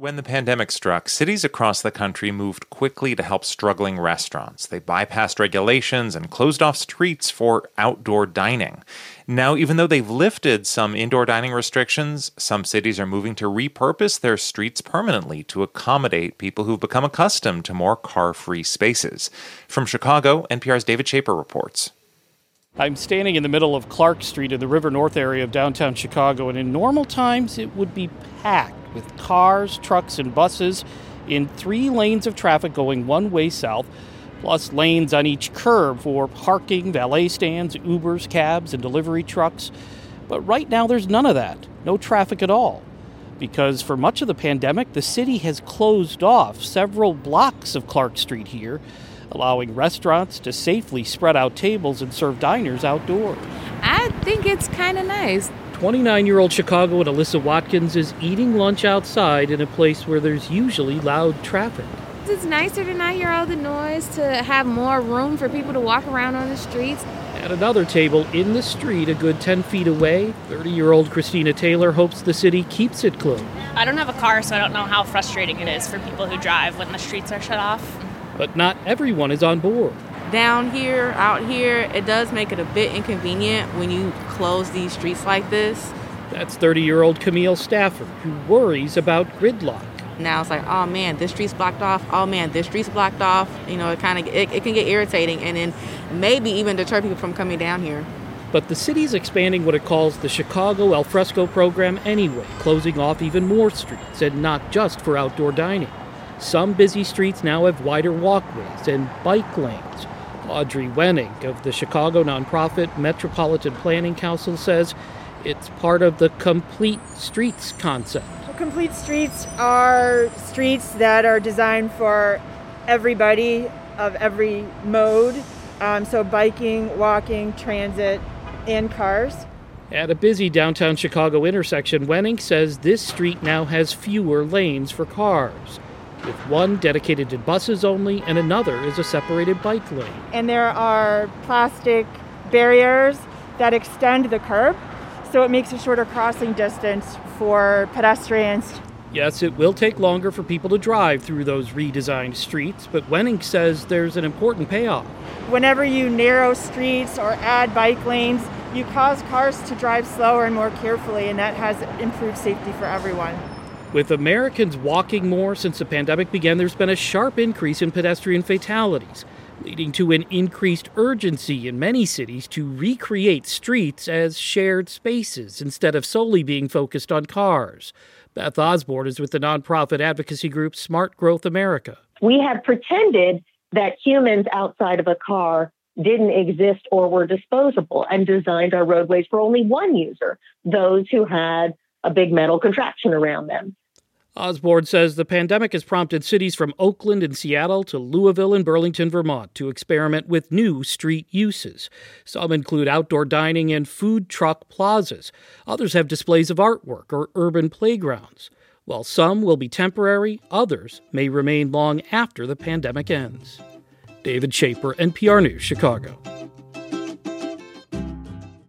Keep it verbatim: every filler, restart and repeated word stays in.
When the pandemic struck, cities across the country moved quickly to help struggling restaurants. They bypassed regulations and closed off streets for outdoor dining. Now, even though they've lifted some indoor dining restrictions, some cities are moving to repurpose their streets permanently to accommodate people who've become accustomed to more car-free spaces. From Chicago, N P R's David Shaper reports. I'm standing in the middle of Clark Street in the River North area of downtown Chicago, and in normal times it would be packed with cars, trucks, and buses in three lanes of traffic going one way south, plus lanes on each curb for parking, valet stands, Ubers, cabs, and delivery trucks. But right now there's none of that, no traffic at all, because for much of the pandemic, the city has closed off several blocks of Clark Street here, allowing restaurants to safely spread out tables and serve diners outdoors. I think it's kind of nice. twenty-nine-year-old Chicagoan Alyssa Watkins is eating lunch outside in a place where there's usually loud traffic. It's nicer to not hear all the noise, to have more room for people to walk around on the streets. At another table in the street a good ten feet away, thirty-year-old Christina Taylor hopes the city keeps it closed. I don't have a car, so I don't know how frustrating it is for people who drive when the streets are shut off. But not everyone is on board. Down here, out here, it does make it a bit inconvenient when you close these streets like this. That's thirty-year-old Camille Stafford, who worries about gridlock. Now it's like, oh man, this street's blocked off. Oh man, this street's blocked off. You know, it kind of it, it can get irritating, and then maybe even deter people from coming down here. But the city's expanding what it calls the Chicago Al Fresco program anyway, closing off even more streets, and not just for outdoor dining. Some busy streets now have wider walkways and bike lanes. Audrey Wenning of the Chicago nonprofit Metropolitan Planning Council says it's part of the Complete Streets concept. Well, Complete Streets are streets that are designed for everybody of every mode, um, so biking, walking, transit, and cars. At a busy downtown Chicago intersection, Wenning says this street now has fewer lanes for cars, with one dedicated to buses only and another is a separated bike lane. And there are plastic barriers that extend the curb, so it makes a shorter crossing distance for pedestrians. Yes, it will take longer for people to drive through those redesigned streets, but Wenning says there's an important payoff. Whenever you narrow streets or add bike lanes, you cause cars to drive slower and more carefully, and that has improved safety for everyone. With Americans walking more since the pandemic began, there's been a sharp increase in pedestrian fatalities, leading to an increased urgency in many cities to recreate streets as shared spaces instead of solely being focused on cars. Beth Osborne is with the nonprofit advocacy group Smart Growth America. We have pretended that humans outside of a car didn't exist or were disposable and designed our roadways for only one user, those who had a big metal contraption around them. Osborne says the pandemic has prompted cities from Oakland and Seattle to Louisville and Burlington, Vermont, to experiment with new street uses. Some include outdoor dining and food truck plazas. Others have displays of artwork or urban playgrounds. While some will be temporary, others may remain long after the pandemic ends. David Shaper, N P R News, Chicago.